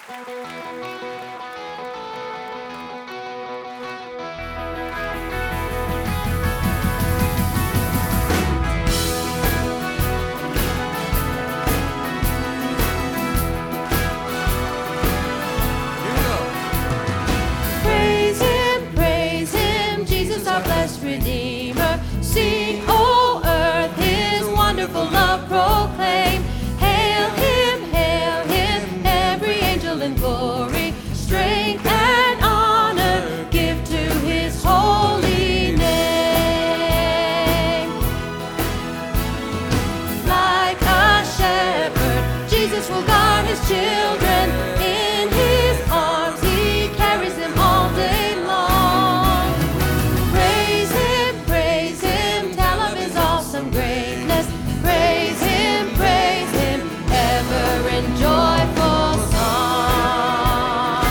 Praise him, Jesus our blessed Redeemer. Sing, O earth, his wonderful love proclaim. Hail him, every angel in glory. Strength and honor give to his holy name. Like a shepherd, Jesus will guard his children. In his arms he carries them all day long. Praise him, tell of his awesome greatness. Praise him, ever in joyful song.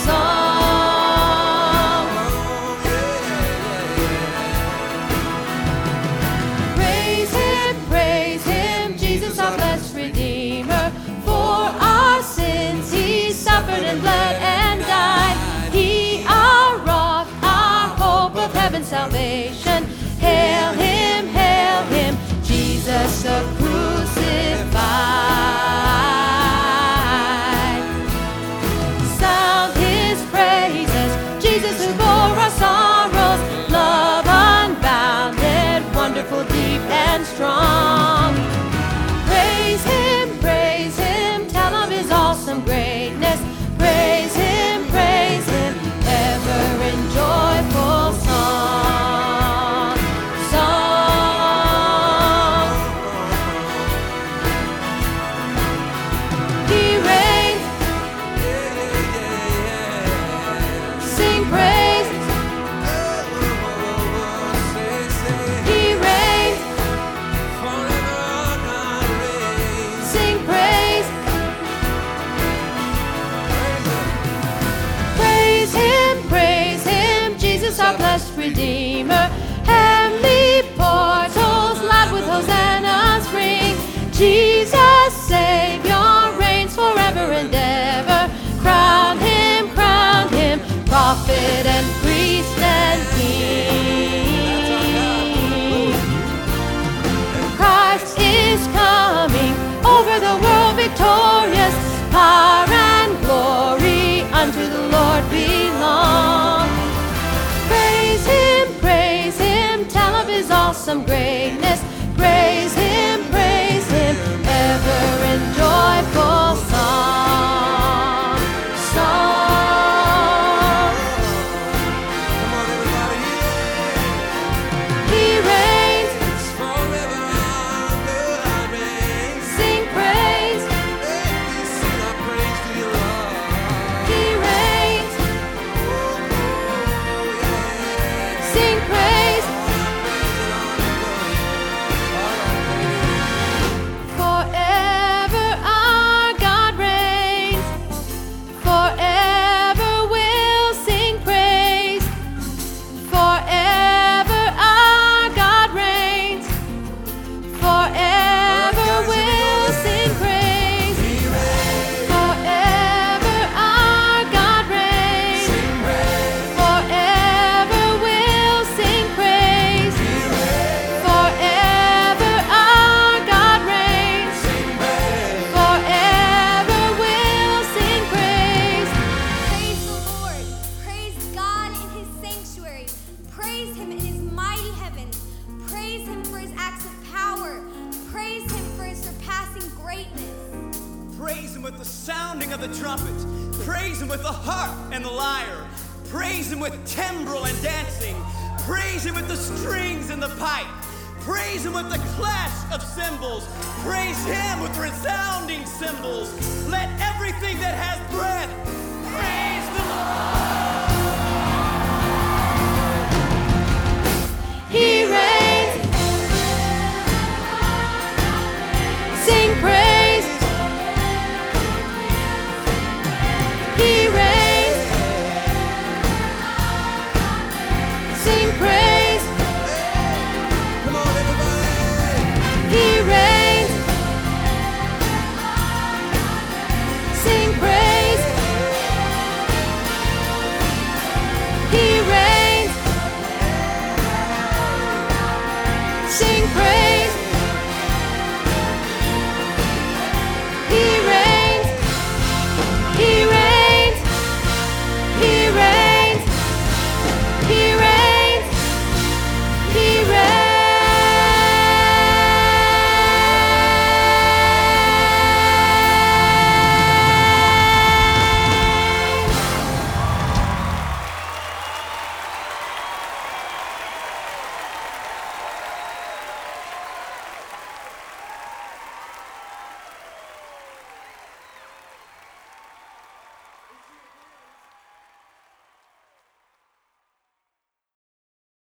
Praise him, Jesus our blessed Redeemer. For our sins he suffered and bled and died. He our rock, our hope of heaven's salvation. Hail him, Jesus the crucified. Sound his praises, Jesus who bore our sorrows. Love unbounded, wonderful, deep and strong. Praise him, tell of his awesome greatness. Praise him, ever in joyful song. He reigns, sing praise. He reigns, sing praise. Praise him, Jesus our blessed Redeemer. Heavenly portals loud with hosannas ring. Jesus Savior reigns forever and ever. Crown him, prophet and priest and king. Christ is coming over the world victorious. Power and glory unto the Lord belong. Praise him, tell of his awesome greatness. Praise him, ever in joyful song. He reigns, sing praise. He reigns, sing praise. Forever our God reigns. Forever we'll sing praise. Forever our God reigns. Forever we'll sing praise. Forever our God reigns. Forever we'll sing praise. Forever our God reigns. Forever we'll sing praise. Praise the Lord. Praise God in his sanctuary. Praise him in his mighty heavens. Praise him for his acts of power. Praise him for his surpassing greatness. Praise him with the sounding of the trumpet. Praise him with the harp and the lyre. Praise him with timbrel and dancing. Praise him with the strings and the pipe. Praise him with the clash of cymbals. Praise him with resounding cymbals. Let everything that has